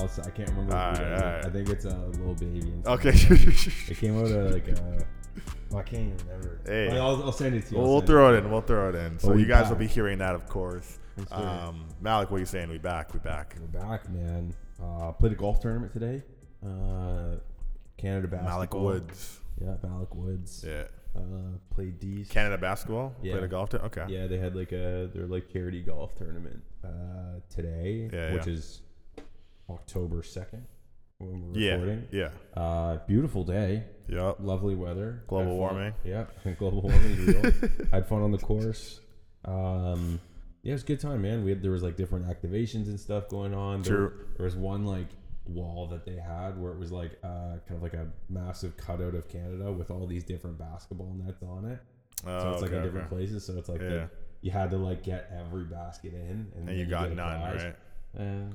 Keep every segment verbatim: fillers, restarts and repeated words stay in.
I'll, I can't remember. All what right, it all is. right. I think it's a little baby. And Okay. it came out of like a. Oh, I can't even remember. Hey. Like, I'll, I'll send it to you. We'll, I'll we'll send throw it it in. We'll throw it in. So Oh, we you guys back. will be hearing that, of course. Yes, sir. Um, Malik, what are you saying? We back. We back. We're back, man. Uh, played a golf tournament today. Uh, Canada basketball. Malik Woods. Yeah, Malik Woods. Yeah. Uh, played D's. Canada basketball. Yeah. Played a golf tournament. Okay. Yeah, they had like a their like charity golf tournament uh, today, Yeah, which yeah. is October second when we're Yeah. recording. Yeah. Uh, beautiful day, Yep. lovely weather, Global Had fun. warming. Yeah, global warming is real. Had fun on the course. Um, yeah, it was a good time, man. We had there was like different activations and stuff going on. There, True. there was one like wall that they had where it was like uh, kind of like a massive cutout of Canada with all these different basketball nets on it. Oh, So it's like okay, in different okay. places. So it's like Yeah. the, you had to like get every basket in, and, And then you got get a none, prize. right? And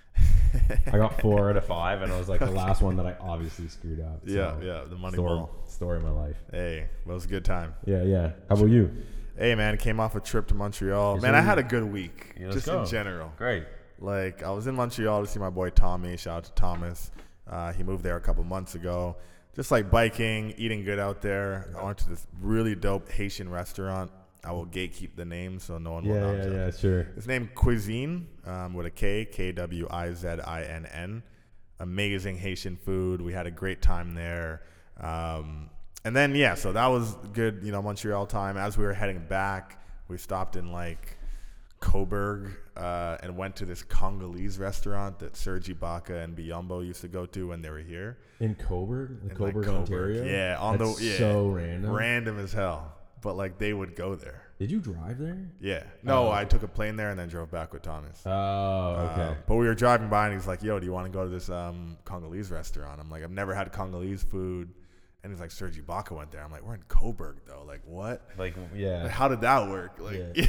I got four out of five, and it was like the last one that I obviously screwed up. So Yeah, yeah. The money story, ball. story of my life. Hey, well, it was a good time. Yeah, yeah. How about you? Hey, man, came off a trip to Montreal. Yes, man, sir. I had a good week, Yeah, let's just go. in general. Great. Like, I was in Montreal to see my boy Tommy. Shout out to Thomas. Uh, he moved there a couple months ago. Just like biking, eating good out there. I went to this really dope Haitian restaurant. I will gatekeep the name so no one will Yeah, know. yeah, yeah. Sure. It's named Cuisine um, with a K, K W I Z I N N. Amazing Haitian food. We had a great time there. Um, and then, yeah, so that was good, you know, Montreal time. As we were heading back, we stopped in, like, Cobourg uh, and went to this Congolese restaurant that Serge Ibaka and Biombo used to go to when they were here. In Cobourg, in In, like, Cobourg, Cobourg. Ontario. Yeah, on That's the yeah, so random. random as hell. But like they would go there. Did you drive there? Yeah. No, Oh, I okay. took a plane there and then drove back with Thomas. Oh, okay. Uh, but we were driving by and he's like, "Yo, do you want to go to this um, Congolese restaurant?" I'm like, "I've never had Congolese food." And he's like, "Serge Ibaka went there." I'm like, "We're in Cobourg though. Like what? like, yeah. Like, how did that work?" Like, Yeah.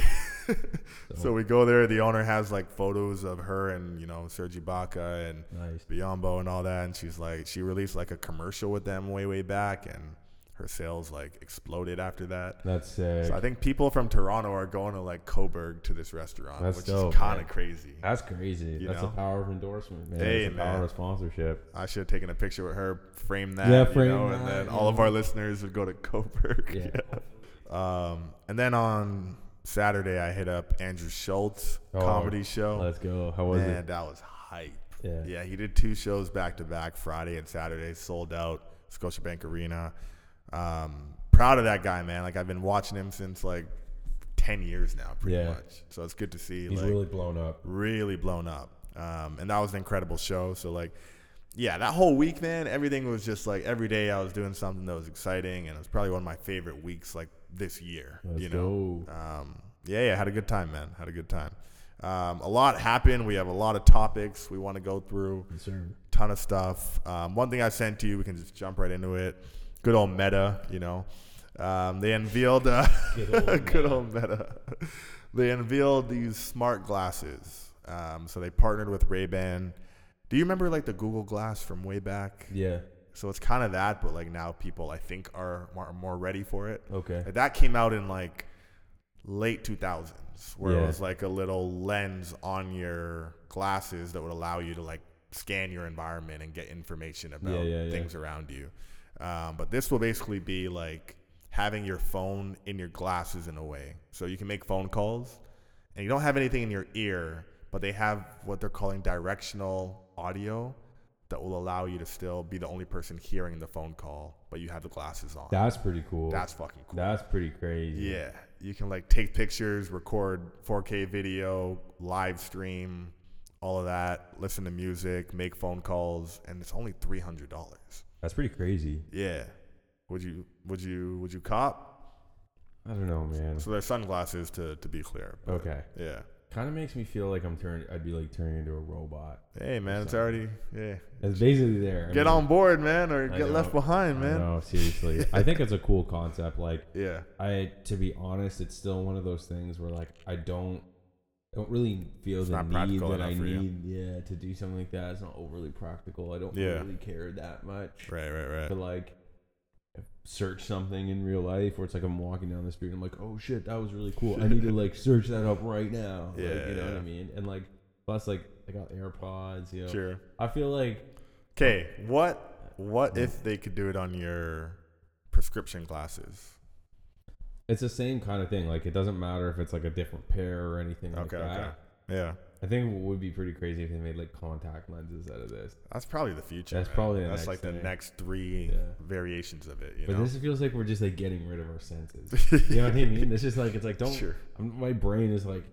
so we go there. The owner has like photos of her and you know Serge Ibaka and Nice. Biombo and all that. And she's like, she released like a commercial with them way way back, and her sales like exploded after that. That's sick. So I think people from Toronto are going to like Cobourg to this restaurant, That's which dope, is kind man. of crazy. That's crazy. You That's know? the power of endorsement, man. Hey, That's the power man. of sponsorship. I should have taken a picture with her, frame that, Yeah, you frame know, that, and then yeah. all of our listeners would go to Cobourg. Yeah. Um, and then on Saturday, I hit up Andrew Schultz Oh, comedy show. Let's go. How was Man, it? that was hype. Yeah. Yeah, he did two shows back to back, Friday and Saturday, sold out, Scotiabank Arena. Um, proud of that guy, man. Like I've been watching him since like ten years now, pretty Yeah. much. So it's good to see. He's like, really blown up. really blown up. Um, and that was an incredible show. So like, yeah, that whole week, man, everything was just like every day I was doing something that was exciting, and it was probably one of my favorite weeks like this year. Let's you know, go. um, yeah, yeah, had a good time, man. Had a good time. Um, a lot happened. We have a lot of topics we want to go through. Yes, sir. Ton of stuff. Um, one thing I sent to you, we can just jump right into it. Good old Meta, you know. Um, they unveiled uh, Good old good Meta. old Meta. They unveiled these smart glasses. Um, so they partnered with Ray-Ban. Do you remember like the Google Glass from way back? Yeah. So it's kind of that, but like now people I think are more, more ready for it. Okay. Like, that came out in like late two thousands, where Yeah. it was like a little lens on your glasses that would allow you to like scan your environment and get information about Yeah, yeah, yeah. things around you. Um, but this will basically be like having your phone in your glasses in a way. So you can make phone calls and you don't have anything in your ear, but they have what they're calling directional audio that will allow you to still be the only person hearing the phone call, but you have the glasses on. That's pretty cool. That's fucking cool. That's pretty crazy. Yeah. You can like take pictures, record four K video, live stream, all of that, listen to music, make phone calls, and it's only three hundred dollars. That's pretty crazy. Yeah. Would you would you would you cop? I don't know, man. So they're sunglasses to to be clear. but Okay. Yeah. Kind of makes me feel like I'm turning. I'd be like turning into a robot. Hey man, it's So- already yeah. It's basically there. I Get mean, on board, man, or I get know. left behind, man. No, seriously. I think it's a cool concept. Like, Yeah. I, to be honest, it's still one of those things where like I don't, I don't really feel It's the not need practical that I enough for you. need, yeah, to do something like that. It's not overly practical. I don't Yeah. really care that much Right, right, right. to like search something in real life, where it's like I'm walking down the street and I'm like, oh shit, that was really cool. I need to like search that up right now. Yeah, like, you know yeah. what I mean? And like, plus like they got AirPods. You know, Sure. I feel like. Okay, what what if they could do it on your prescription glasses? It's the same kind of thing. Like, it doesn't matter if it's like a different pair or anything like Okay, that. okay. Yeah. I think what would be pretty crazy if they made like contact lenses out of this. That's probably the future. That's man. probably the That's next like the thing. next three Yeah. variations of it. You But know? this feels like we're just like getting rid of our senses. You know what I mean? It's just like it's like don't. Sure. I'm, my brain is like,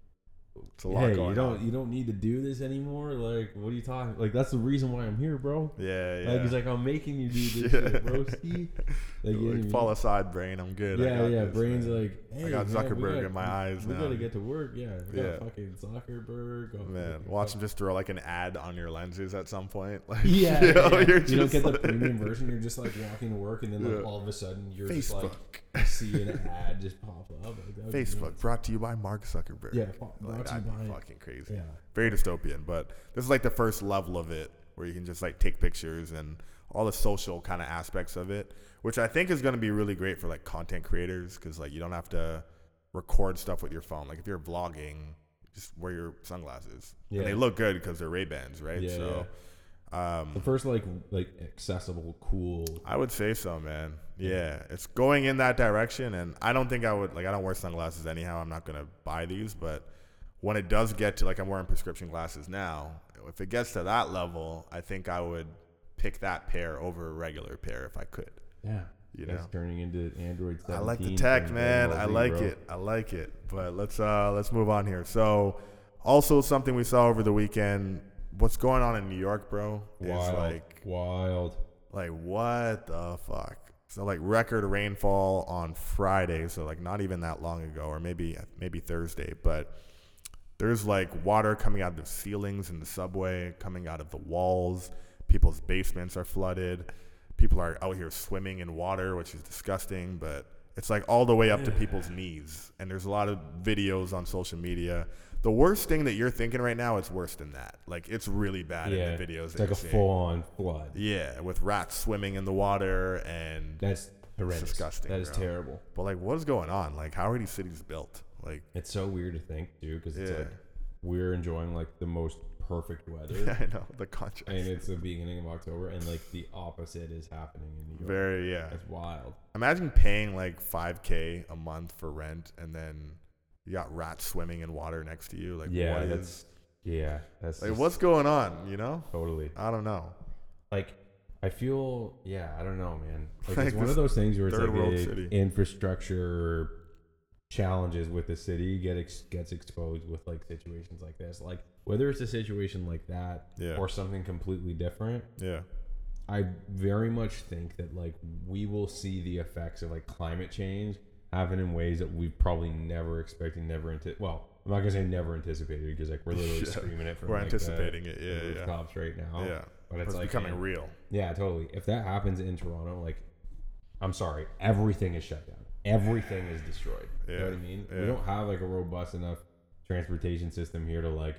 It's a lot hey, going you don't on. you don't need to do this anymore. Like, what are you talking? Like, that's the reason why I'm here, bro. Yeah, yeah. Like, he's like, I'm making you do this, Yeah. shit, broski. Like, you know what I like, mean? fall aside, brain. I'm good. I Yeah, got yeah. this, Brain's man. like, hey, I got man, we Zuckerberg got- in my eyes we now. gotta get to work. Yeah, we Yeah. got fucking Zuckerberg. got Man, fucking- watch him just throw like an ad on your lenses at some point. Like, Yeah, you, know, yeah, yeah. you're You don't just get the like- premium version. You're just like walking to work, and then like Yeah. all of a sudden you're just Facebook. like you see an ad just pop up. Like, that would be Facebook nuts. brought to you by Mark Zuckerberg. Yeah, brought like, to you that'd be by- fucking crazy. Yeah, Very dystopian, but this is like the first level of it where you can just like take pictures and all the social kind of aspects of it, which I think is going to be really great for like content creators because like you don't have to record stuff with your phone. Like if you're vlogging, just wear your sunglasses. Yeah. And they look good because they're Ray-Bans, right? Yeah, so um, the first like like accessible, cool. I would say so, man. Yeah, it's going in that direction, and I don't think I would like. I don't wear sunglasses anyhow. I'm not gonna buy these, but when it does get to like I'm wearing prescription glasses now, if it gets to that level, I think I would pick that pair over a regular pair if I could. Yeah, You that's know? turning into Android seventeen. I like the tech, from man. Dragon I Ball Z, like bro. it. I like it. But let's uh let's move on here. So, also something we saw over the weekend. What's going on in New York, bro? Is Wild, like wild. Like, what the fuck? So, like, record rainfall on Friday, so, like, not even that long ago, or maybe maybe Thursday, but there's, like, water coming out of the ceilings in the subway, coming out of the walls. People's basements are flooded. People are out here swimming in water, which is disgusting, but it's, like, all the way up to people's knees. And there's a lot of videos on social media. The worst thing that you're thinking right now is worse than that. Like, it's really bad Yeah, in the videos it's that like you're a seeing. full-on flood. Yeah, with rats swimming in the water and That's horrendous. disgusting, That is bro. terrible. but like what's going on? Like how are these cities built? Like It's so weird to think, too, because it's Yeah. like we're enjoying like the most perfect weather, I know the contrast. and it's the beginning of October, and like the opposite is happening in New York. Very yeah. It's wild. Imagine paying like five K a month for rent and then you got rats swimming in water next to you. Like Yeah, what that's is yeah. That's like just what's going on, you know? totally. I don't know. Like, I feel, yeah, I don't know, man. Like, Like it's one this of those things where it's third like world a city. infrastructure challenges with the city get ex- gets exposed with like situations like this. Like, whether it's a situation like that Yeah. or something completely different, Yeah. I very much think that like we will see the effects of like climate change happen in ways that we probably never expected, never into. Well, I'm not gonna say never anticipated because like we're literally Yeah. screaming it from We're like, anticipating the, it. the Yeah, yeah. rooftops right now. Yeah. But It's, it's, like becoming man, real. yeah, totally. If that happens in Toronto, like, I'm sorry, everything is shut down. Everything is destroyed. You know Yeah, what I mean? yeah. We don't have like a robust enough transportation system here to like,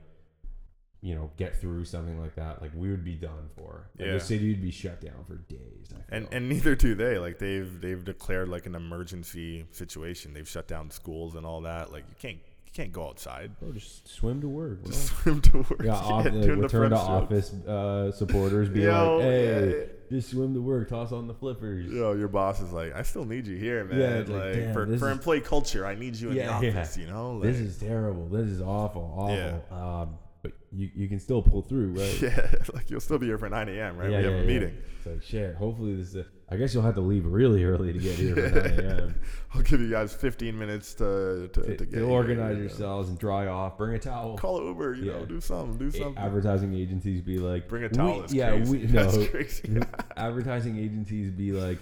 you know, get through something like that. Like, we would be done for. Like, Yeah. the city would be shut down for days. I feel. And and neither do they. Like they've they've declared like an emergency situation. They've shut down schools and all that. Like you can't you can't go outside. Bro, just swim to work, bro. Just swim to work. Yeah, off, Yeah, uh, doing the return to French stroke. office uh, supporters be Yo, like, hey, yeah. just swim to work, toss on the flippers. Yo, your boss is like, I still need you here, man. Yeah, it's like, like, damn, for, this for is- employee culture, I need you in Yeah, the yeah. office. You know, like, This is terrible. This is awful, awful. Yeah. Um, but you, you can still pull through, right? yeah, like you'll still be here for nine a.m. Right? Yeah, we have yeah, a yeah. meeting. It's like, shit, hopefully this is a, I guess you'll have to leave really early to get here for nine a.m. I'll give you guys fifteen minutes to to, to, to get to here, organize you know. yourselves and dry off. Bring a towel. Call Uber. You know, Yeah. do something. Do A- something. Advertising agencies be like, Bring a we- towel. It's yeah, crazy. we no. That's crazy. Advertising agencies be like,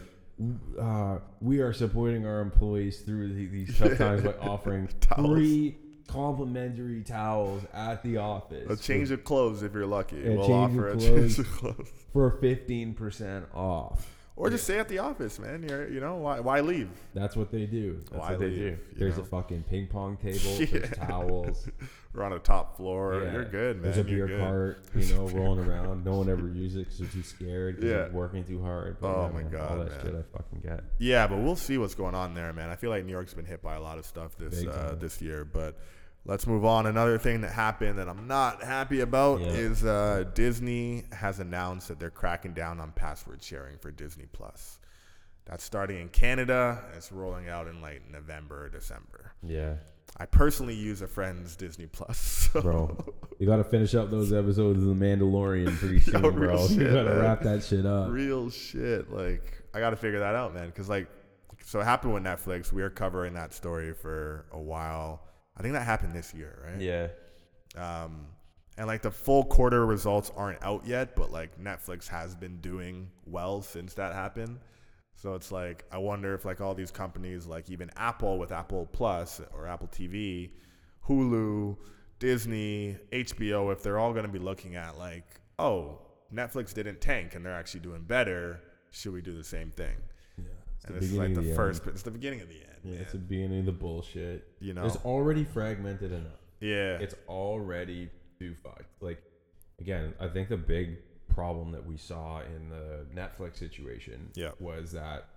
uh, we are supporting our employees through the, these tough times by offering Towels. free complimentary towels at the office. A change of clothes if you're lucky. A we'll change offer of a clothes. change of clothes. for fifteen percent off. Or just stay at the office, man. You're, you know, why why leave? That's what they do. That's Why what they leave, do. you There's know? a fucking ping pong table. Yeah. There's towels. We're on a top floor. Yeah. You're good, man. There's a You're beer good. cart, you know, rolling around. No one ever uses it because they're too scared. 'Cause Yeah. they're working too hard. But Oh yeah, my man, God, all that man. shit I fucking get. Yeah, but we'll see what's going on there, man. I feel like New York's been hit by a lot of stuff this Big uh, time. this year, but let's move on. Another thing that happened that I'm not happy about Yeah. is uh, Disney has announced that they're cracking down on password sharing for Disney Plus. That's starting in Canada. And it's rolling out in like November or December. Yeah. I personally use a friend's Disney Plus. So. Bro, you got to finish up those episodes of The Mandalorian pretty soon, Yo, bro. real You shit, got to man. wrap that shit up. Real shit. Like, I got to figure that out, man. Because, like, so it happened with Netflix. We were covering that story for a while. I think that happened this year, right? Yeah. Um, and, like, the full quarter results aren't out yet, but, like, Netflix has been doing well since that happened. So it's like, I wonder if, like, all these companies, like even Apple with Apple Plus or Apple T V, Hulu, Disney, H B O, if they're all going to be looking at, like, oh, Netflix didn't tank and they're actually doing better, should we do the same thing? Yeah. It's And the this is like beginning the, of the first, end. it's the beginning of the end. Yeah, man. it's the beginning of the bullshit. You know? It's already fragmented enough. Yeah. It's already too fucked. Like, again, I think the big problem that we saw in the Netflix situation Yeah. was that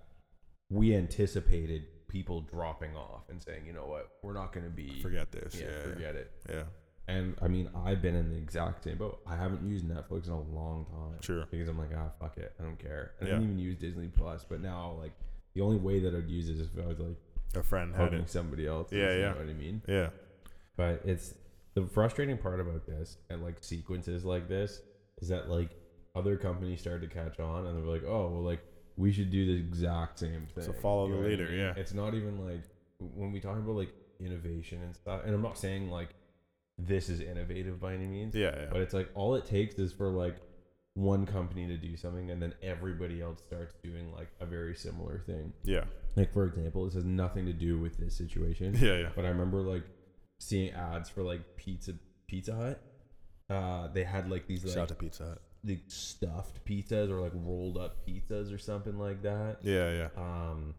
we anticipated people dropping off and saying, you know what, we're not going to be... Forget this. Yeah, Yeah. forget it. Yeah. And, I mean, I've been in the exact same boat. I haven't used Netflix in a long time. Sure. Because I'm like, ah, fuck it. I don't care. I Yeah. didn't even use Disney Plus, but now, like, the only way that I'd use it is if I was, like, A friend had hugging it. somebody else. Yeah, you yeah. know what I mean? Yeah. But it's the frustrating part about this and like sequences like this is that like other companies started to catch on and they're like, oh, well, like we should do the exact same thing. So follow You know the what I leader, mean? yeah. It's not even like when we talk about like innovation and stuff, and I'm not saying like this is innovative by any means, Yeah. Yeah. but it's like all it takes is for like one company to do something and then everybody else starts doing like a very similar thing. Yeah. Like, for example, this has nothing to do with this situation. Yeah. Yeah. But I remember like seeing ads for like pizza Pizza Hut. Uh, they had like these Shout like out to Pizza Hut. the stuffed pizzas or like rolled up pizzas or something like that. Yeah. Yeah. Um,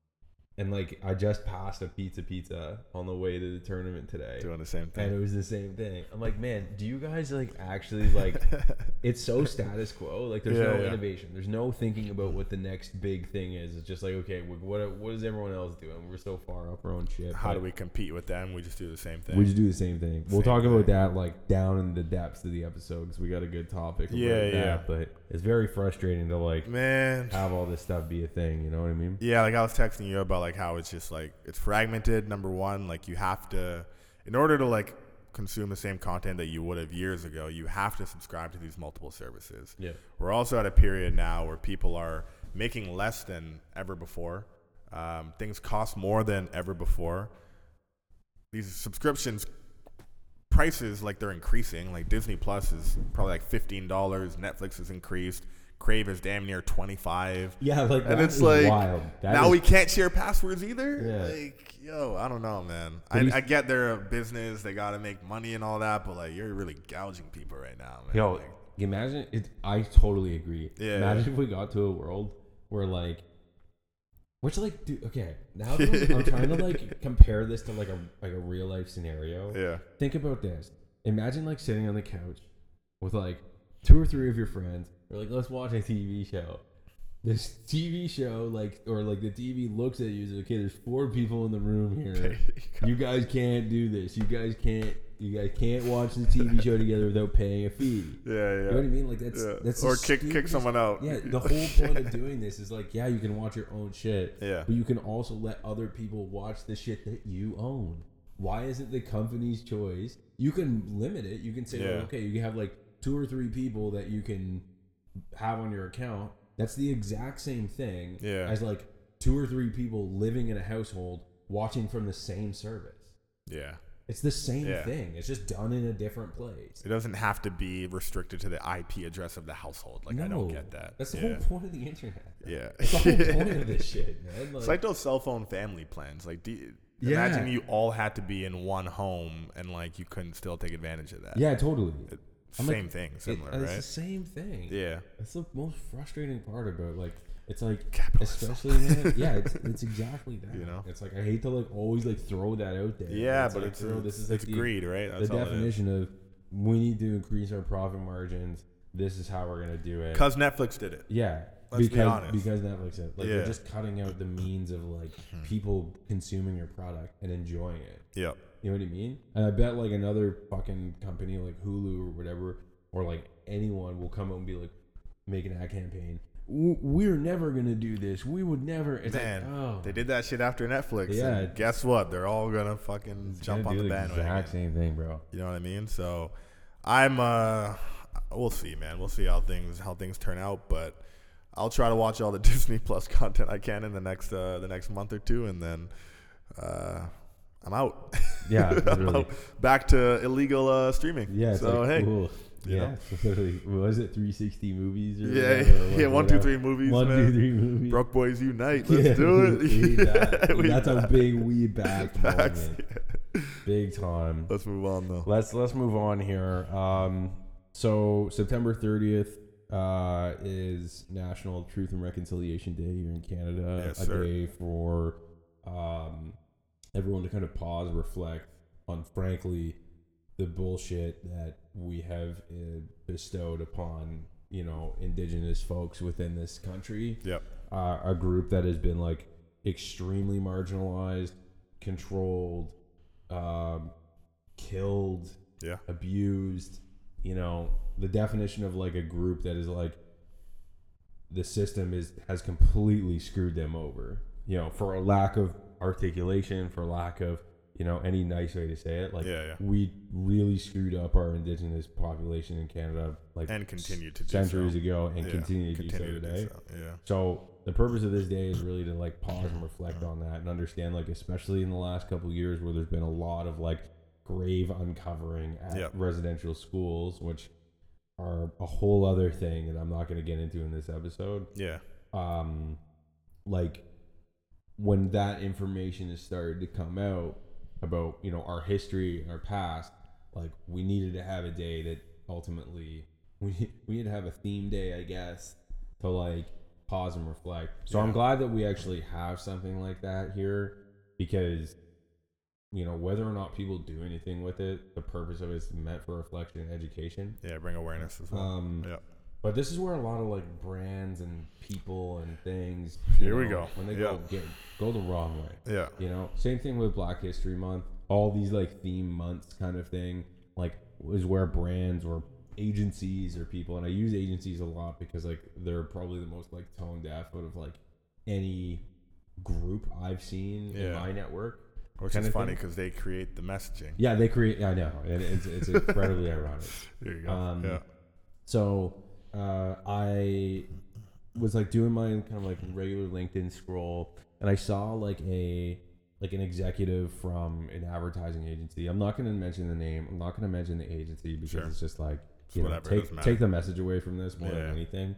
and like I just passed a pizza pizza on the way to the tournament today. Doing the same And thing. it was the same thing. I'm like, man, do you guys like actually like? It's so status quo. Like, there's Yeah, no yeah. innovation. There's no thinking about what the next big thing is. It's just like, okay, what what, what is everyone else doing? We're so far up our own shit. How But do we compete with them? We just do the same thing. We just do the same thing. We'll Same talk thing. about that like down in the depths of the episode because we got a good topic. About Yeah, that, yeah. But it's very frustrating to like Man. have all this stuff be a thing. You know what I mean? Yeah, like I was texting you about like how it's just like it's fragmented. Number one, like you have to, in order to like consume the same content that you would have years ago, you have to subscribe to these multiple services. Yeah. We're also at a period now where people are making less than ever before. Um, things cost more than ever before. These subscriptions prices, like they're increasing. Like Disney Plus is probably like fifteen dollars. Netflix has increased. Crave is damn near twenty-five. Yeah, like And that it's is like, wild. That now is- we can't share passwords either. Yeah. Like, yo, I don't know, man. But I, he's- I get they're a business, they gotta make money and all that, but like, you're really gouging people right now, man. Yo, Like, imagine it. I totally agree. Yeah. Imagine if we got to a world where like, which like, dude, okay, now that I'm, I'm trying to like compare this to like a like a real life scenario. yeah, Think about this. Imagine like sitting on the couch with like two or three of your friends. You're like, let's watch a T V show. This T V show, like, or like the T V looks at you and says, okay, there's four people in the room here. You guys can't do this. You guys can't. You guys can't watch the T V show together without paying a fee. yeah, You know what I yeah. mean? Like that's Yeah. that's Or the kick kick stupidest- someone out. Yeah, the whole point of doing this is like, yeah, you can watch your own shit. Yeah. But you can also let other people watch the shit that you own. Why is it the company's choice? You can limit it. You can say, Yeah. like, okay, you can have like two or three people that you can have on your account. That's the exact same thing Yeah. as like two or three people living in a household watching from the same service. Yeah. It's the same Yeah. thing. It's just done in a different place. It doesn't have to be restricted to the I P address of the household. Like I don't get that. That's the yeah. whole point of the internet. Yeah. That's the whole point of this shit, man. It's like those cell phone family plans. Like, do you, Yeah. imagine you all had to be in one home and like you couldn't still take advantage of that. yeah, totally. It- I'm Same like, thing, It- similar, it's the right? same thing. Yeah. That's the most frustrating part about like it's like Capitalism. especially man, yeah, it's it's exactly that. You know? It's like I hate to like always like throw that out there. Yeah, but like, it's, throw, it's, this is like it's the, greed, right? the That's all it is. definition of we need to increase our profit margins. This is how we're gonna do it. Because Netflix did it. Yeah. Let's because be honest. because Netflix is like Yeah. they're just cutting out the means of like people consuming your product and enjoying it. Yep. You know what I mean? And I bet like another fucking company like Hulu or whatever, or like anyone will come out and be like, make an ad campaign. We're never gonna do this. We would never. It's Man, like, oh, they did that shit after Netflix. Yeah. And guess what? They're all gonna fucking it's jump gonna on do the the bandwagon. exact same thing, bro. You know what I mean? So, I'm. uh We'll see, man. We'll see how things how things turn out, but I'll try to watch all the Disney Plus content I can in the next uh, the next month or two, and then uh, I'm out. Yeah, I'm literally. out. Back to illegal uh, streaming. Yeah. It's So like, hey, cool. you Yeah. know. So literally, was it three sixty movies? Or yeah, whatever, or yeah. like One, two, whatever. three movies. One, man. two, three movies. Broke Boys Unite. Let's Yeah, do it. we back. We That's a back. big we back Facts. moment. Big time. Let's move on though. Let's let's move on here. Um, so September thirtieth uh, is National Truth and Reconciliation Day here in Canada. Yes, a sir. day for um, everyone to kind of pause, reflect on, frankly, the bullshit that we have uh, bestowed upon, you know, Indigenous folks within this country. Yep. Uh, a group that has been like extremely marginalized, controlled, um, killed, Yeah. abused. You know, the definition of like a group that is like the system is has completely screwed them over. You know, for a lack of articulation, for lack of, you know, any nice way to say it. Like, Yeah, yeah. we really screwed up our Indigenous population in Canada, like And continue to do centuries so. ago, and Yeah, continue to continue do so to do today. so, Yeah. So the purpose of this day is really to like pause and reflect on that and understand, like, especially in the last couple of years where there's been a lot of like grave uncovering at Yep. residential schools, which are a whole other thing that I'm not going to get into in this episode. Yeah. Um, like when that information has started to come out about, you know, our history and our past, like we needed to have a day that ultimately we we need to have a theme day, I guess, to like pause and reflect. So Yeah. I'm glad that we actually have something like that here, because, you know, whether or not people do anything with it, the purpose of it is meant for reflection and education. Yeah. Bring awareness as well. Um, yeah. But this is where a lot of like brands and people and things, Here you we know, go. when they Yeah. go get go the wrong way. Yeah. You know, same thing with Black History Month. All these like theme months kind of thing, like is where brands or agencies or people, and I use agencies a lot because like they're probably the most like tone deaf out of like any group I've seen in Yeah. my network. Which kind is of funny thing. because they create the messaging. Yeah, they create. I know, and it's it's incredibly ironic. There you go. Um, yeah. So uh, I was like doing my kind of like regular LinkedIn scroll, and I saw like a like an executive from an advertising agency. I'm not going to mention the name. I'm not going to mention the agency because Sure. it's just like, It's you know, whatever, it take doesn't matter. take the message away from this more Yeah. than anything.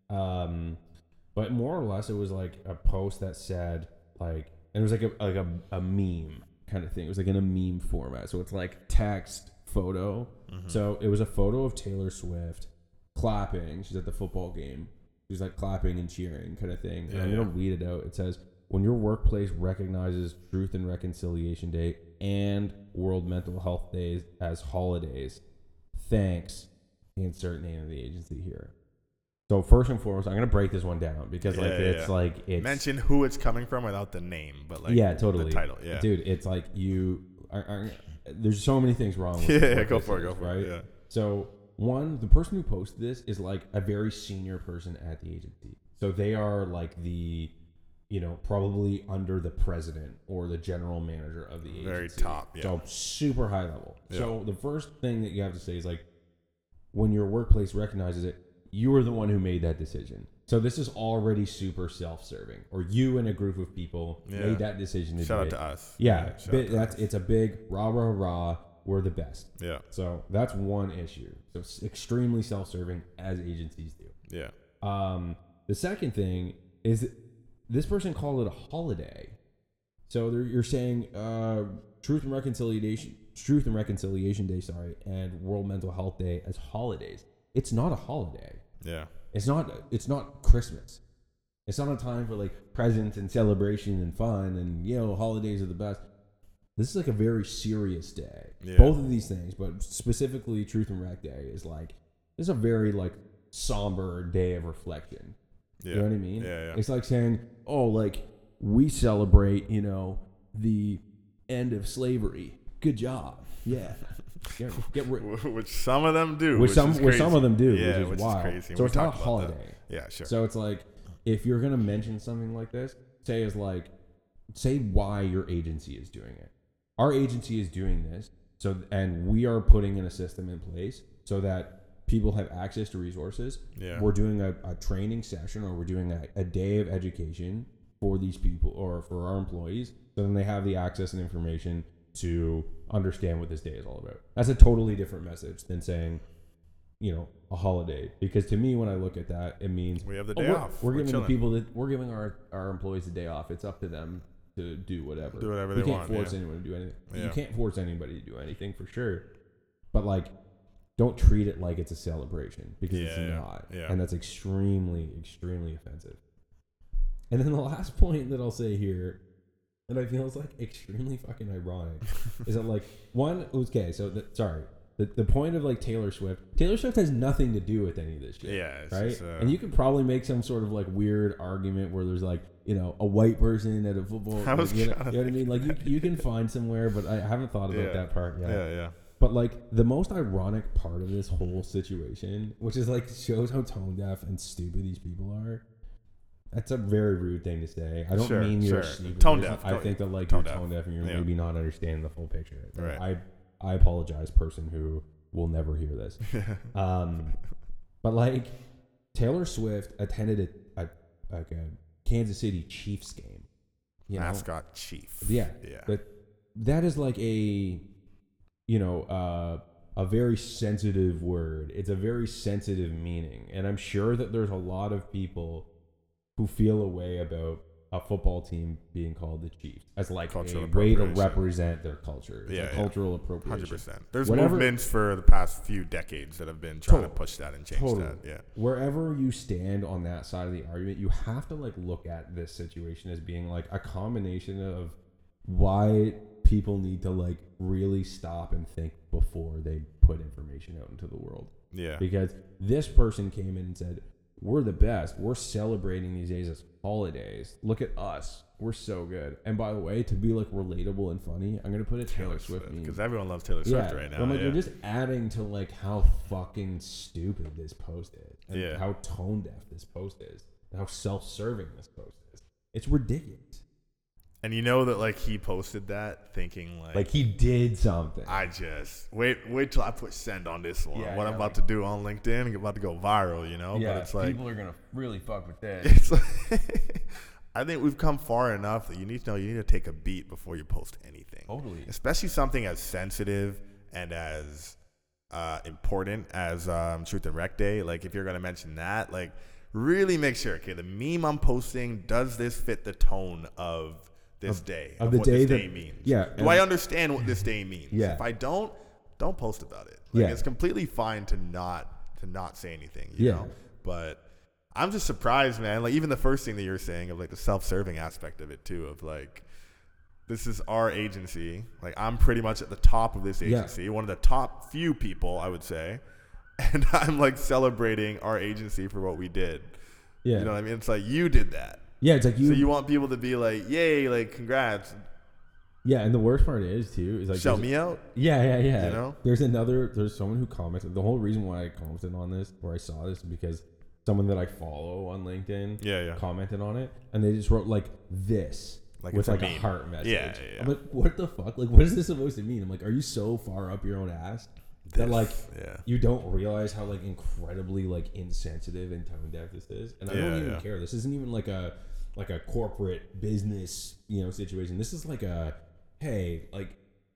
Um, but more or less, it was like a post that said like, and it was like a like a, a meme kind of thing. It was like in a meme format, so it's like text, photo. Mm-hmm. So it was a photo of Taylor Swift clapping. She's at the football game. She's like clapping and cheering kind of thing. And Yeah, I'm yeah. gonna read it out. It says, "When your workplace recognizes Truth and Reconciliation Day and World Mental Health Days as holidays, thanks." Insert name of the agency here. So first and foremost, I'm gonna break this one down because like Yeah, yeah, it's yeah. like it's Mention who it's coming from without the name, but like yeah, totally. the title. Yeah. Dude, it's like you. Are, are, there's so many things wrong with Yeah, what yeah, go this for it, is, go for right? it. Yeah. So one, the person who posted this is like a very senior person at the agency. So they are like the, you know, probably under the president or the general manager of the agency. Very top, yeah. So super high level. Yeah. So the first thing that you have to say is like, when your workplace recognizes it, you are the one who made that decision. So this is already super self-serving, or you and a group of people Yeah. made that decision to Shout do out it. to us. Yeah, shout bi- out to that's us. it's a big rah rah rah. We're the best. Yeah. So that's one issue. So it's extremely self-serving, as agencies do. Yeah. Um, the second thing is this person called it a holiday. So they're, you're saying uh, Truth and Reconciliation, Truth and Reconciliation Day, sorry, and World Mental Health Day as holidays. It's not a holiday. Yeah. It's not. It's not Christmas. It's not a time for like presents and celebration and fun and, you know, holidays are the best. This is like a very serious day. Yeah. Both of these things, but specifically Truth and Rec Day is like, it's a very like somber day of reflection. Yeah. You know what I mean? Yeah, yeah. It's like saying, oh, like, we celebrate, you know, the end of slavery. Good job. Yeah. Get, get ri- Which some of them do. which, Which, some, is which crazy. some of them do, Yeah, which is which wild. is crazy. So We it's not a talked about that. holiday. Yeah, sure. So it's like, if you're going to mention something like this, say is like, say why your agency is doing it. Our agency is doing this, so and we are putting in a system in place so that people have access to resources. Yeah. We're doing a, a training session, or we're doing a, a day of education for these people or for our employees, so then they have the access and information to understand what this day is all about. That's a totally different message than saying, you know, a holiday. Because to me, when I look at that, it means we have the oh, day we're, off. We're, We're giving chilling. the people that we're giving our, our employees a day off. It's up to them to do whatever. Do whatever we they can't want, force yeah. anyone to do anything. Yeah. You can't force anybody to do anything for sure. But like, don't treat it like it's a celebration, because Yeah, it's yeah, not. yeah. And that's extremely, extremely offensive. And then the last point that I'll say here, and I feel it's like extremely fucking ironic, is that like, one, okay, so the, sorry, the, the point of like Taylor Swift, Taylor Swift has nothing to do with any of this shit. Yeah, it's right? just, uh, and you could probably make some sort of like weird argument where there's like, you know, a white person at a football, I was you, know, trying to you know what I mean? think Like you, you can find somewhere, but I haven't thought about Yeah. that part yet. Yeah, yeah. But like the most ironic part of this whole situation, which is like shows how tone deaf and stupid these people are. That's a very rude thing to say. I don't Sure, mean you're sure. stupid. Tone person. deaf. I Tone- think that like tone you're deaf. tone deaf and you're Yeah. maybe not understanding the full picture. Right. I I apologize, person who will never hear this. um, but like Taylor Swift attended a, a like a Kansas City Chiefs game. You know? Mascot chief. Yeah. Yeah. But that is like a, you know, uh, a very sensitive word. It's a very sensitive meaning. And I'm sure that there's a lot of people who feel a way about a football team being called the Chiefs as like Cultural a way to appropriation. represent their culture. It's Yeah, a yeah. cultural appropriation. one hundred percent. There's Whatever- movements for the past few decades that have been trying Totally. to push that and change Totally. that. Yeah. Wherever you stand on that side of the argument, you have to like look at this situation as being like a combination of why people need to like really stop and think before they put information out into the world. Yeah. Because this person came in and said, we're the best. We're celebrating these days as holidays. Look at us. We're so good. And by the way, to be like relatable and funny, I'm going to put a Taylor, Swift meme. Because everyone loves Taylor Yeah, Swift right now. but I'm like, yeah. you're just adding to like how fucking stupid this post is, and Yeah. how tone deaf this post is, and how self-serving this post is. It's ridiculous. And you know that like he posted that thinking like, Like he did something. I just wait wait till I put send on this one. Yeah, what yeah, I'm about like- to do on LinkedIn, I'm about to go viral, you know? yeah, But it's like people are gonna really fuck with that. it's like I think we've come far enough that you need to know you need to take a beat before you post anything. Totally. Especially something as sensitive and as uh, important as um, Truth and Rec Day. Like if you're gonna mention that, like really make sure, okay, the meme I'm posting, does this fit the tone of this Of- day? of the what day this that- day means. yeah, Do and- I understand what this day means? Yeah. If I don't, don't post about it. Like Yeah. it's completely fine to not to not say anything, you Yeah. know? But I'm just surprised, man. Like even the first thing that you're saying of like the self-serving aspect of it too, of like this is our agency. Like I'm pretty much at the top of this Yeah. agency, one of the top few people, I would say. And I'm like celebrating our agency for what we did. Yeah. You know what I mean? It's like you did that. Yeah, it's like you. so you want people to be like, yay, like congrats. yeah, and the worst part is too is like Shout there's- me out. Yeah, yeah, yeah. You know? There's another, there's someone who commented. The whole reason why I commented on this, or I saw this, is because someone that I follow on LinkedIn Yeah, yeah. commented on it, and they just wrote like this, Like with it's a like a, meme. heart message. Yeah, yeah, yeah. I'm like, what the fuck? Like, what is this supposed to mean? I'm like, are you so far up your own ass that This, like yeah. you don't realize how like incredibly like insensitive and tone deaf this is? And I Yeah, don't even yeah. care. This isn't even like a like a corporate business, you know, situation. This is like a, hey, like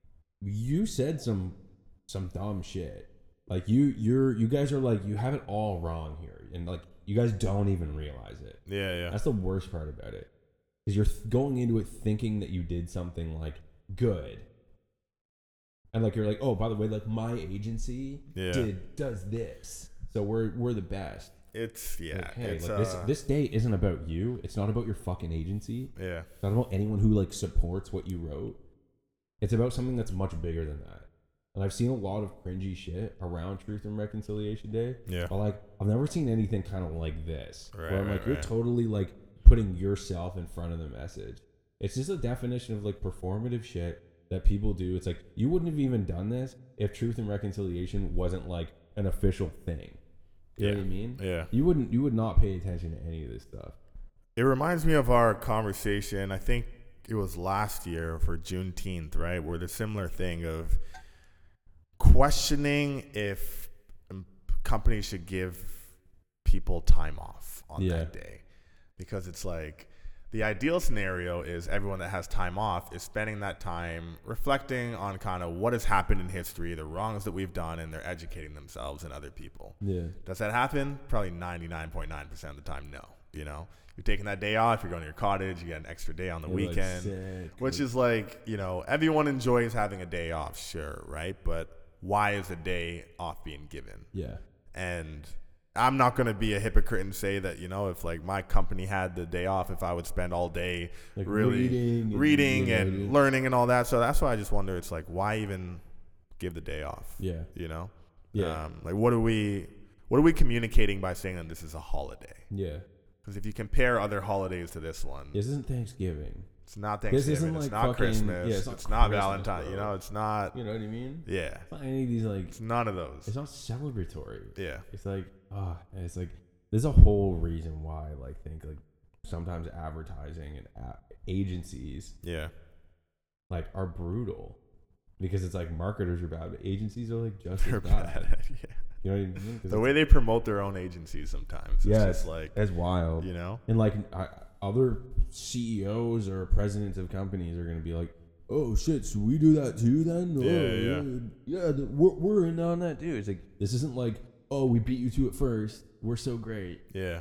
you said some some dumb shit. Like you you're you guys are like, you have it all wrong here, and like you guys don't even realize it. Yeah, yeah. That's the worst part about it, is you're th- going into it thinking that you did something like good, and like you're like, oh, by the way, like my agency Yeah. did does this, so we're we're the best. It's yeah. Like, hey, it's like this uh, this day isn't about you. It's not about your fucking agency. yeah. It's not about anyone who like supports what you wrote. It's about something that's much bigger than that. and I've seen a lot of cringy shit around Truth and Reconciliation Day. Yeah. But like, I've never seen anything kind of like this, Right, where I'm right, like, you're right. totally like putting yourself in front of the message. It's just a definition of like performative shit that people do. It's like, you wouldn't have even done this if Truth and Reconciliation wasn't like an official thing. You Yeah. know what I mean? Yeah. You wouldn't, you would not pay attention to any of this stuff. It reminds me of our conversation, I think it was last year for Juneteenth, right? Where the similar thing of questioning if um, companies should give people time off on Yeah. that day. Because it's like, the ideal scenario is everyone that has time off is spending that time reflecting on kind of what has happened in history, the wrongs that we've done, and they're educating themselves and other people. Yeah. Does that happen? Probably ninety-nine point nine percent of the time, no. You know, you're taking that day off, you're going to your cottage, you get an extra day on the You're like, weekend, sick. which is like, you know, everyone enjoys having a day off, sure, right? But why is a day off being given? Yeah. And I'm not going to be a hypocrite and say that, you know, if like my company had the day off, if I would spend all day Like really reading and, reading you know, and dude. learning and all that. So that's why I just wonder, it's like, why even give the day off? Yeah. You know? Yeah. Um, like, what are we, what are we communicating by saying that this is a holiday? Yeah. Because if you compare other holidays to this one, This isn't Thanksgiving. it's not This Thanksgiving, isn't it's like not fucking- Christmas, yeah, it's it's not, not Christmas, Valentine, bro. you know, it's not, You know what I mean? yeah, It's not any of these like. it's none of those. It's not celebratory. Yeah, It's like ah, and it's like there's a whole reason why I like think like sometimes advertising and a- agencies yeah, like are brutal because it's like marketers are bad, but agencies are like just they're as bad. bad. Yeah. You know what I mean? 'Cause The it's- way they promote their own agencies sometimes, it's yeah, just it's like, it's wild. you know, And like I, other C E Os or presidents of companies are gonna be like, "Oh shit, so we do that too then? Yeah, oh, yeah, yeah. the- We're we're in on that too." It's like this isn't like, "Oh, we beat you to it first. We're so great." yeah,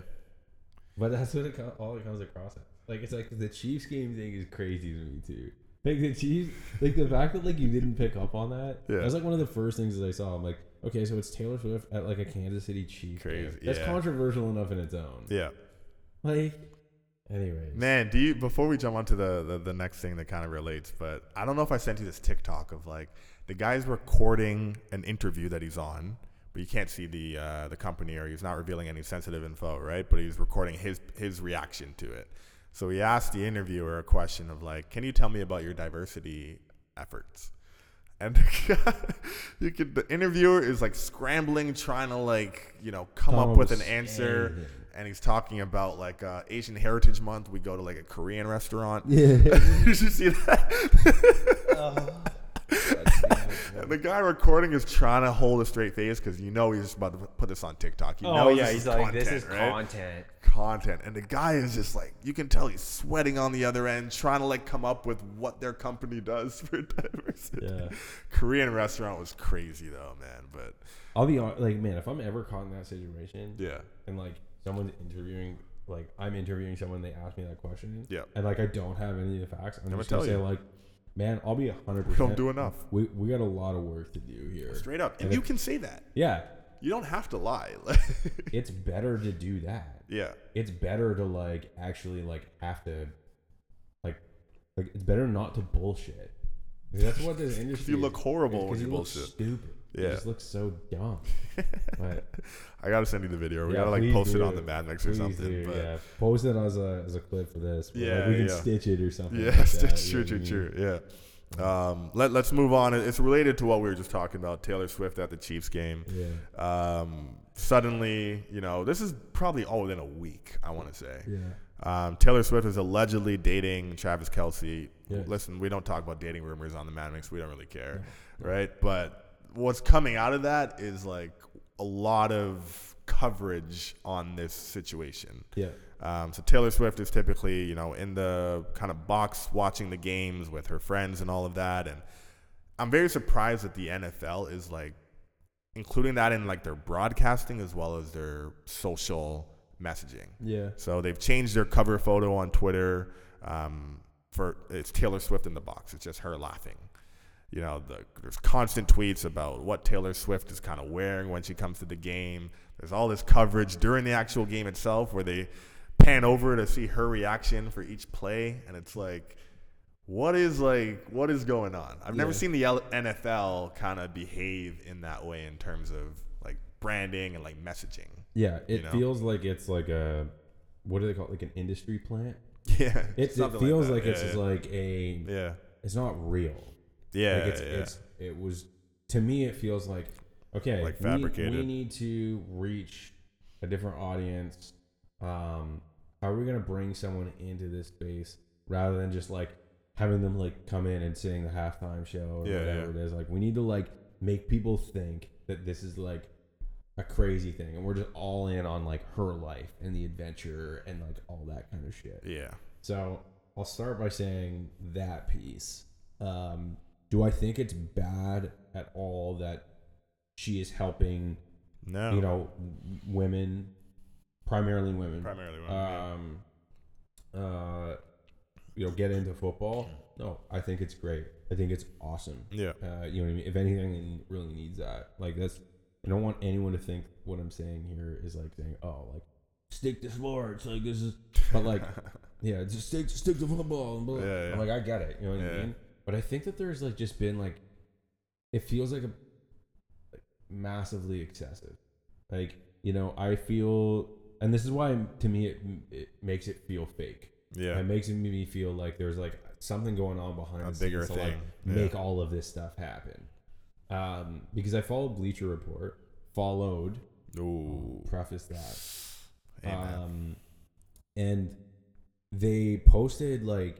But that's what it co- all it comes across as. Like it's like the Chiefs game thing is crazy to me too. Like the Chiefs, like the fact that like you didn't pick up on that. Yeah. That was like one of the first things that I saw. I'm like, okay, so it's Taylor Swift at like a Kansas City Chiefs Crazy, game. That's yeah. controversial enough in its own. yeah. Like, anyways. Man, do you, before we jump on to the, the, the next thing that kind of relates, but I don't know if I sent you this TikTok of like, the guy's recording an interview that he's on, but you can't see the uh, the company or he's not revealing any sensitive info, right? But he's recording his his reaction to it. So he asked the interviewer a question of like, can you tell me about your diversity efforts? And the, guy, you could, the interviewer is like scrambling, trying to like, you know, come Come up up with an with answer. anything. And he's talking about like uh, Asian Heritage Month. We go to like a Korean restaurant. Yeah. Did you see that? Oh. And the guy recording is trying to hold a straight face because you know he's just about to put this on TikTok. You Oh know yeah, this he's is like, content, this is right? content. Content. And the guy is just like, you can tell he's sweating on the other end, trying to like come up with what their company does for diversity. Yeah. Korean restaurant was crazy though, man. But I'll be hon- like, man, if I'm ever caught in that situation, yeah, and like someone's interviewing, like I'm interviewing someone, they ask me that question, yeah, and like I don't have any of the facts, I'm I'm just gonna gonna tell say you. like, man, I'll be a hundred we percent. don't do enough. We we got a lot of work to do here. Straight up. And, And you if- can say that. Yeah, You don't have to lie. it's better to do that. yeah. It's better to like actually like have to, like, like it's better not to bullshit. Like, that's what this industry. You look horrible is, when 'cause you look bullshit. Stupid. Yeah. You just look so dumb. But I gotta send you the video. We yeah, gotta like please post it do. on the Mad Mix or Please something. do, but yeah, post it as a as a clip for this. But, Yeah, like, we can yeah. stitch it or something. yeah, like it's that, true, you true, know what I true. mean? Yeah. Um, let let's move on. It's related to what we were just talking about. Taylor Swift at the Chiefs game. Yeah, Um, suddenly, you know, this is probably all within a week. I want to say. yeah, Um, Taylor Swift is allegedly dating Travis Kelce. Yeah. Listen, we don't talk about dating rumors on the Mad Mix. We don't really care, No. right? But what's coming out of that is like a lot of coverage on this situation. yeah, Um, so Taylor Swift is typically, you know, in the kind of box watching the games with her friends and all of that. And I'm very surprised that the N F L is like including that in like their broadcasting as well as their social messaging. yeah, So they've changed their cover photo on Twitter um, for it's Taylor Swift in the box. It's just her laughing. You know, the, there's constant tweets about what Taylor Swift is kind of wearing when she comes to the game. There's all this coverage during the actual game itself where they pan over to see her reaction for each play. And it's like, what is like what is going on? I've never Yeah. seen the L- N F L kind of behave in that way in terms of like branding and like messaging. Yeah, it You know? feels like it's like a, what do they call it? Like an industry plant. Yeah, It, it something feels that. like, yeah, it's yeah. just like a. yeah, It's not real. yeah, Like it's yeah. it's it was to me. It feels like okay. Like we- fabricated. We, need to reach a different audience. Um, how are we gonna bring someone into this space rather than just like having them like come in and sing the halftime show or Yeah, whatever yeah. it is? Like we need to like make people think that this is like a crazy thing, and we're just all in on like her life and the adventure and like all that kind of shit. yeah. So I'll start by saying that piece. Um, do I think it's bad at all that she is helping, No, you know, w- women, primarily women, primarily. Women, yeah. um, uh, you know, get into football? No, I think it's great. I think it's awesome. yeah, Uh, you know what I mean? If anything, it really needs that. Like that's, I don't want anyone to think what I'm saying here is like saying, oh, like stick to sports, like this is, but like, yeah, just stick stick to football. And blah. Yeah, yeah. I'm like, I get it. You know what I Yeah. mean? But I think that there's like just been like, it feels like a like massively excessive. Like, you know, I feel, and this is why to me it, it makes it feel fake. yeah. It makes me feel like there's like something going on behind A the bigger scenes to like thing. Yeah. make all of this stuff happen. Um, because I followed Bleacher Report, followed, Ooh, preface that, amen. um, and they posted like,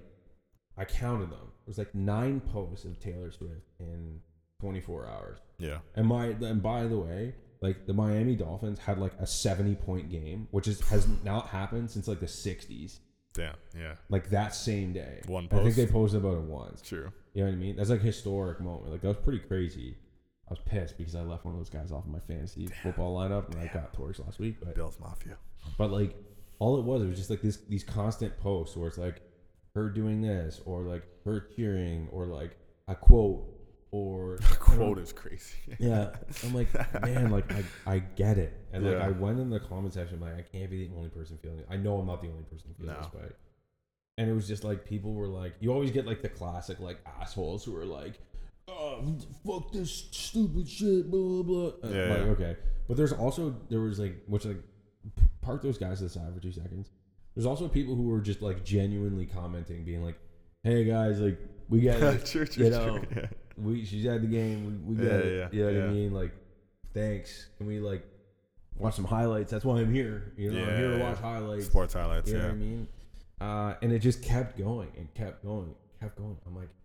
I counted them. It was like nine posts of Taylor Swift in twenty-four hours. yeah, And my and by the way, like the Miami Dolphins had like a seventy point game, which is has not happened since like the sixties. damn, yeah. Like that same day. One I think post. they posted about it once. True. You know what I mean? That's like a historic moment. Like that was pretty crazy. I was pissed because I left one of those guys off of my fantasy football lineup and I got torched last week. But Bills Mafia. but like all it was, it was just like this these constant posts where it's like her doing this or like her cheering or like a quote or Quote is crazy. yeah. I'm like, man, like I, I get it. And like Yeah. I went in the comment section, like I can't be the only person feeling it. I know I'm not the only person feeling No. this way. And it was just like people were like, you always get like the classic like assholes who are like, oh, fuck this stupid shit, blah blah blah. And Yeah, I'm like, yeah. okay. But there's also there was like which like park those guys to the side for two seconds. There's also people who were just like genuinely commenting, being like, hey guys, like we get it. true, true, you know, true. Yeah. we she's at the game. We, we get Yeah, it. yeah, you know what yeah. I mean? Like, thanks. Can we like watch some highlights? That's why I'm here. You know, I'm here to Yeah, watch yeah. highlights. Sports highlights. You know Yeah. what I mean? Uh, and it just kept going and kept going, kept going. I'm like,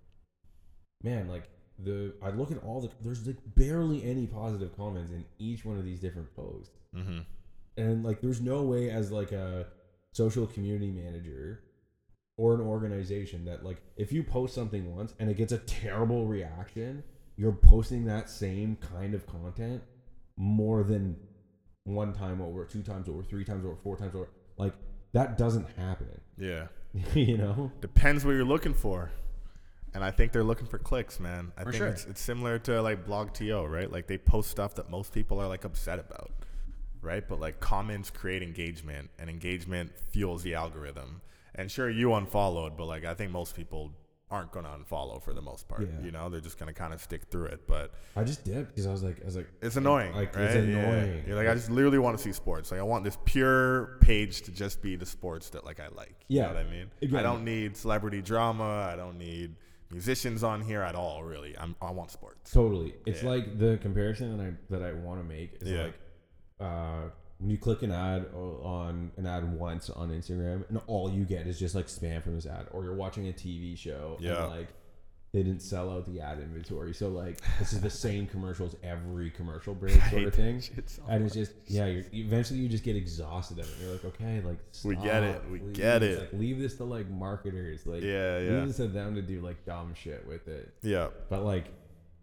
man, like the I look at all the there's like barely any positive comments in each one of these different posts, Mm-hmm. and like there's no way as like a social community manager or an organization that like if you post something once and it gets a terrible reaction, you're posting that same kind of content more than one time over, two times over, three times over, four times over. Like that doesn't happen. Yeah. You know? Depends what you're looking for. And I think they're looking for clicks, man. I For think sure. it's, it's similar to like Blog T O, right? Like they post stuff that most people are like upset about, right? But like comments create engagement, and engagement fuels the algorithm. And sure, you unfollowed, but like I think most people aren't gonna unfollow for the most part. Yeah. You know, they're just gonna kind of stick through it. But I just dipped because I was like, I was like, it's annoying, Like, right? it's annoying. Yeah. You're like, I just literally want to see sports. Like I want this pure page to just be the sports that like I like. You Yeah. know what I mean? Again. I don't need celebrity drama. I don't need musicians on here at all, really. I'm, I want sports. Totally. It's Yeah. like the comparison that I that I want to make is Yeah. like uh, when you click an ad o- on an ad once on Instagram and all you get is just like spam from this ad, or you're watching a T V show Yeah. and like they didn't sell out the ad inventory, so like this is the same commercials every commercial break sort hate of thing, that shit so and it's just yeah. You're, eventually you just get exhausted of it. You're like, okay, like We get it. stop, We please. get it. Like, leave this to like marketers. Like Yeah, yeah. leave this to them to do like dumb shit with it. Yeah. But like,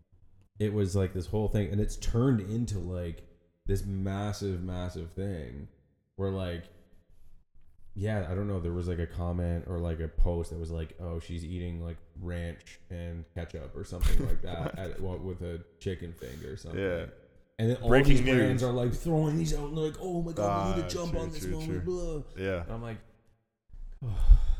it was like this whole thing, and it's turned into like this massive, massive thing where like, yeah, I don't know. There was like a comment or like a post that was like, "Oh, she's eating like ranch and ketchup or something like that at, well, with a chicken finger or something." Yeah. And then all Breaking these brands news. are like throwing these out and they're like, "Oh my god, we need Ah, to jump true, on this true, moment." true. Blah. Yeah. And I'm like,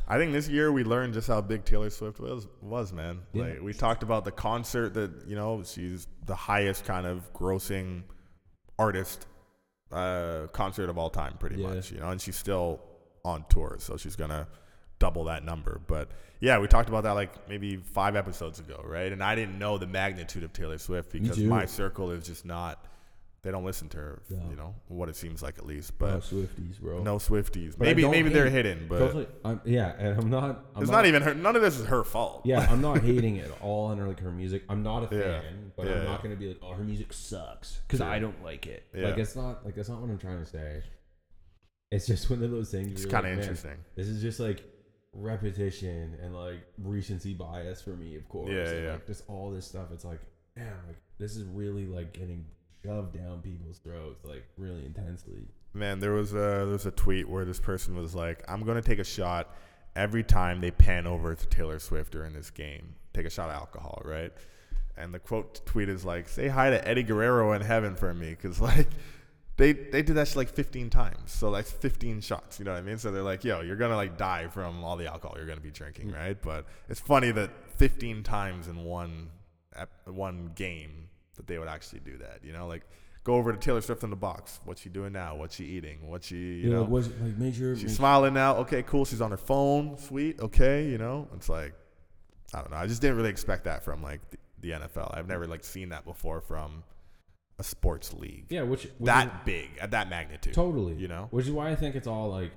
I think this year we learned just how big Taylor Swift was, was man. Yeah. Like we talked about the concert that, you know, she's the highest kind of grossing artist uh, concert of all time, pretty Yeah. much, you know, and she's still on tour, so she's going to double that number. But yeah, we talked about that like maybe five episodes ago, right? And I didn't know the magnitude of Taylor Swift because too. my circle is just not, they don't listen to her, No. you know, what it seems like at least. But No Swifties, bro. no Swifties. But I maybe don't maybe hate- they're hidden, but Totally, I'm, yeah, and I'm not. I'm it's not, even her. None of this is her fault. Yeah, I'm not hating at all on her, like her music. I'm not a fan, Yeah. but Yeah, I'm yeah. not gonna be like, oh, her music sucks because Sure. I don't like it. Yeah. Like it's not like that's not what I'm trying to say. It's just one of those things. It's where you're kind of like, man, interesting. This is just like repetition and like recency bias for me, of course. Yeah, and, yeah. Like, just all this stuff. It's like, damn, like this is really like getting shoved down people's throats, like really intensely. Man, there was a there was a tweet where this person was like, "I'm gonna take a shot every time they pan over to Taylor Swift during this game. Take a shot of alcohol, right?" And the quote tweet is like, "Say hi to Eddie Guerrero in heaven for me," because like they they did that shit like fifteen times, so like fifteen shots. You know what I mean? So they're like, "Yo, you're gonna like die from all the alcohol you're gonna be drinking, right?" But it's funny that fifteen times in one ep- one game that they would actually do that. You know, like. Go over to Taylor Swift in the box. What's she doing now? What's she eating? What's she, you You know, know? like, was, like make sure She's make- smiling now. Okay, cool. She's on her phone. Sweet. Okay, you know. It's like, I don't know. I just didn't really expect that from like the, the N F L. I've never like seen that before from a sports league. yeah, which, which that is, big at that magnitude. totally, You know, which is why I think it's all like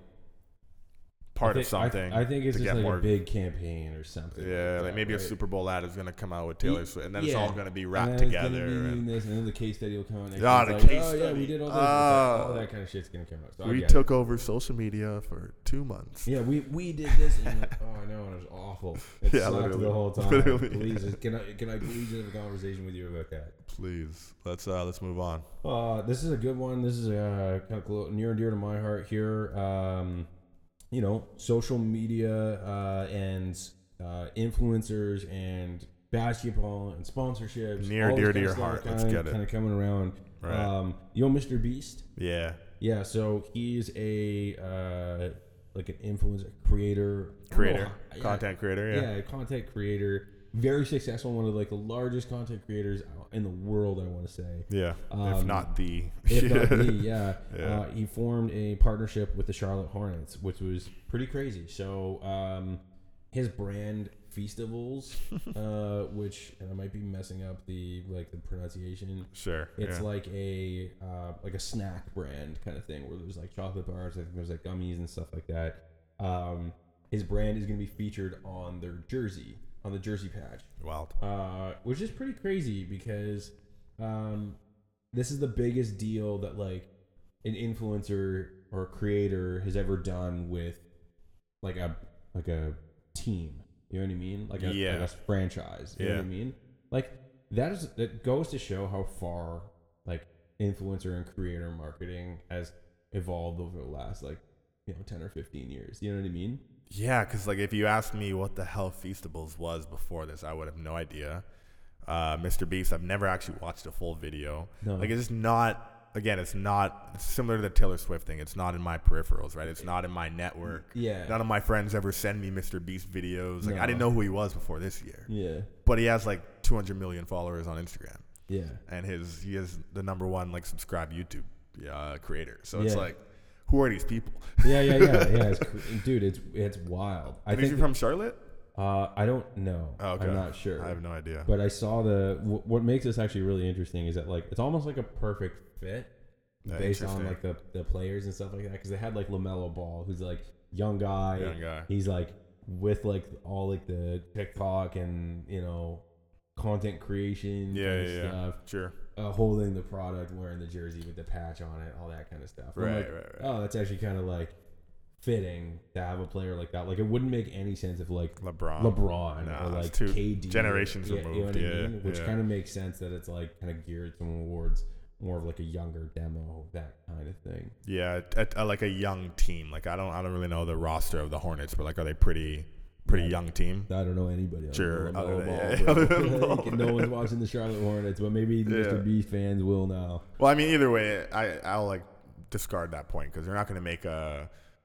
part I of think- I- something. I, think it's to just get like more- a big campaign or something. Yeah, like that, maybe right? a Super Bowl ad is gonna come out with Taylor Ye- Swift, and then it's yeah. all gonna be And wrapped then it's gonna together. be and this, and then the case study will come out next. Ah, year. the It's like, case oh, yeah, study. we did all this. It's Ah. like, all that kind of shit's gonna come out. So I we get took it. over social media for two months. Yeah, we we did this. And you're like, oh, I know, and it was awful. It Yeah, sucked literally. the whole time. Literally, Please, yeah. just, can I can I please have a conversation with you about that? Please, let's uh, let's move on. Uh, this is a good one. This is uh, kind of close, near and dear to my heart here. Um, you know, social media uh, and uh, influencers and basketball and sponsorships. Near all dear this to kind your of stuff heart. Let's Kind get of, it. kind of coming around. Right. Um, you know, Mister Beast. Yeah, Yeah, so he's a uh, like an influencer creator, I don't creator, know, yeah, content creator. Yeah. yeah, content creator, very successful, one of like the largest content creators in the world, I want to say. Yeah, if Um, not the. If not me, yeah. Yeah. Uh, he formed a partnership with the Charlotte Hornets, which was pretty crazy. So um, his brand Feastables, uh, which and I might be messing up the like the pronunciation. Sure. It's yeah. like a uh, like a snack brand kind of thing where there's like chocolate bars, I think there's like gummies and stuff like that. Um, his brand is going to be featured on their jersey, on the jersey patch, Wild. uh, which is pretty crazy because um, this is the biggest deal that like an influencer or creator has ever done with like a like a team. You know what I mean? Like a, Yeah. like a franchise. You know what I Yeah. mean? Like that is that goes to show how far like influencer and creator marketing has evolved over the last like you know ten or fifteen years. You know what I mean? Yeah, because like if you asked me what the hell Feastables was before this, I would have no idea. Uh, Mister Beast, I've never actually watched a full video. No. Like it's just not. Again, it's not it's similar to the Taylor Swift thing. It's not in my peripherals, right? It's not in my network. Yeah. None of my friends ever send me Mister Beast videos. Like No. I didn't know who he was before this year. Yeah. But he has like two hundred million followers on Instagram, Yeah. and his he is the number one like subscribed YouTube uh, creator. So it's Yeah. like, who are these people? Yeah. Yeah. Yeah. Yeah. It's, cr- dude, it's it's wild. I And is think he from Charlotte? uh, I don't know. Oh, okay. I'm not sure. I have no idea. But I saw the w- what makes this actually really interesting is that like it's almost like a perfect fit Yeah, based on interesting. like the, the players and stuff like that because they had like LaMelo Ball who's like young guy. Young guy. He's like with like all like the TikTok and you know content creation Yeah, kind of yeah, yeah. stuff. Sure. Uh, holding the product, wearing the jersey with the patch on it, all that kind of stuff. I'm Right, like, right, right. Oh, that's actually kind of like fitting to have a player like that. Like it wouldn't make any sense if like LeBron. LeBron Nah, or it's like too- K D generations yeah, You know removed, what I yeah, mean? Which yeah. kind of makes sense that it's like kind of geared towards more of like a younger demo, that kind of thing. Yeah, at, at like a young team. Like I don't, I don't really know the roster of the Hornets, but like, are they pretty, pretty Yeah. young team? I don't know anybody. Other Sure, than other LaMelo than- Ball, yeah, bro. other than Like, LaMelo. no one's watching the Charlotte Hornets, but maybe Mister Yeah. Beast fans will now. Well, I mean, either way, I, I'll like discard that point because they're not going to make a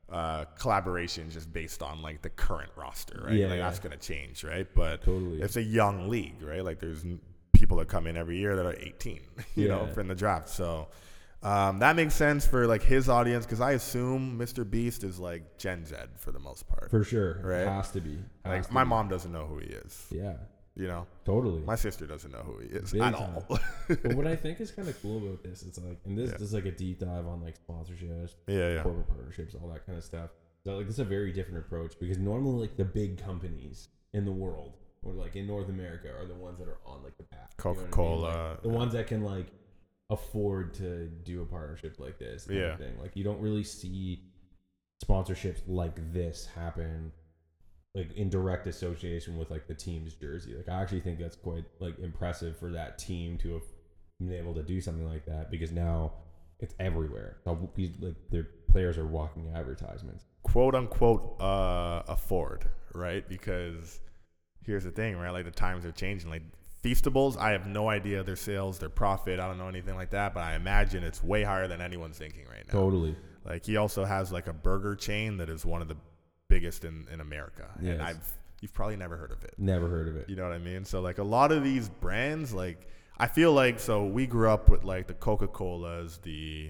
uh, collaborations just based on like the current roster, right? Yeah, like yeah. that's gonna change, right? But Totally. it's a young league, right? Like there's n- people that come in every year that are eighteen, you Yeah. know, for in the draft. So um, that makes sense for like his audience because I assume Mister Beast is like Gen Z for the most part. For sure. Right? It has to be. Has Like to my be. mom doesn't know who he is. Yeah. You know, Totally. my sister doesn't know who he is Big at time. all. But what I think is kind of cool about this, it's like, and this, Yeah. this is like a deep dive on like sponsorships, yeah, yeah. corporate partnerships, all that kind of stuff. So like, this is a very different approach because normally like the big companies in the world or like in North America are the ones that are on like the path. You know what I mean? Coca-Cola. Like, the ones that can like afford to do a partnership like this. Kind Yeah. Of thing. Like you don't really see sponsorships like this happen like in direct association with like the team's jersey. Like I actually think that's quite like impressive for that team to have been able to do something like that because now it's everywhere. So we, like their players are walking advertisements. Quote unquote uh, afford, right? Because here's the thing, right? Like the times are changing. Like Feastables, I have no idea their sales, their profit. I don't know anything like that, but I imagine it's way higher than anyone's thinking right now. Totally. Like he also has like a burger chain that is one of the biggest in, in America. Yes. And I've you've probably never heard of it. Never heard of it. You know what I mean? So like a lot of these brands, like I feel like so we grew up with like the Coca-Colas, the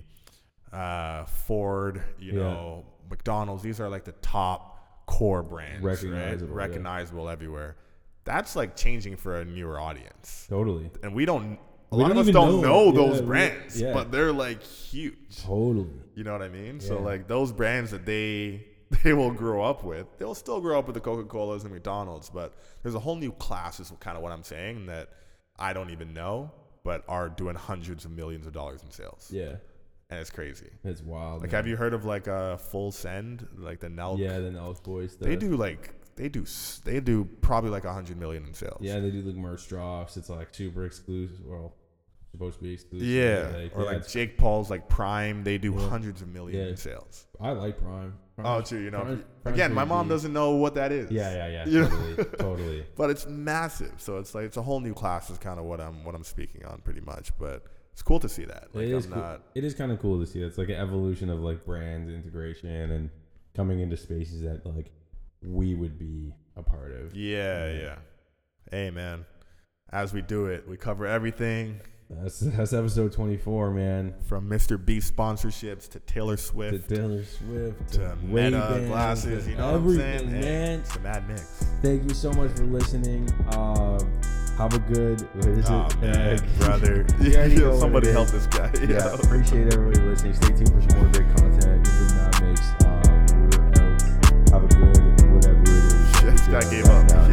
uh, Ford, you Yeah. know, McDonald's. These are like the top core brands, Recognizable, right? yeah. Recognizable everywhere. That's like changing for a newer audience, Totally. and we don't. A We lot don't of us even don't know. know, those Yeah, we- brands, yeah. but they're like huge. Totally. You know what I mean? So Yeah. like those brands that they they will grow up with, they'll still grow up with the Coca-Colas and McDonald's, but there's a whole new class is kind of what I'm saying that I don't even know, but are doing hundreds of millions of dollars in sales. Yeah. And it's crazy. It's wild. Like man. have you heard of like a Full Send, like the Nelk? Yeah, the Nelk boys. Stuff. They do like they do s- they do probably like a hundred million in sales. Yeah, they do like merch drops. It's like super exclusive. Well, supposed to be exclusive. Yeah, Like, or yeah, like it's- Jake Paul's like Prime, they do Yeah. hundreds of millions Yeah. in sales. I like Prime. Oh, Prime's- true. You know, Prime's- Prime's again, my pretty mom deep. doesn't know what that is. Yeah, yeah, yeah. You know? Totally, totally. But it's massive, so it's like it's a whole new class. Is kind of what I'm what I'm speaking on, pretty much. But it's cool to see that. Like it is I'm cool. not. It is kind of cool to see. It's like an evolution of like brand integration and coming into spaces that like we would be a part of. Yeah, Yeah. yeah. Hey, man. As we do it, we cover everything That's that's episode twenty-four, man. from Mister Beast sponsorships to Taylor To Swift Taylor Swift, to to Meta Ray-Bans, glasses. to You know what I'm saying? everything, Hey, man. it's a mad mix. Thank you so much for listening. Um, have a good. What is Oh it? man, Uh, brother. You already know what Somebody it help is. this guy. Yeah, Yeah. appreciate everybody listening. Stay tuned for some more great content. This is Mad Mix. Um, we're out. Have a good whatever it is. Shit, this guy Yeah, gave right up. now.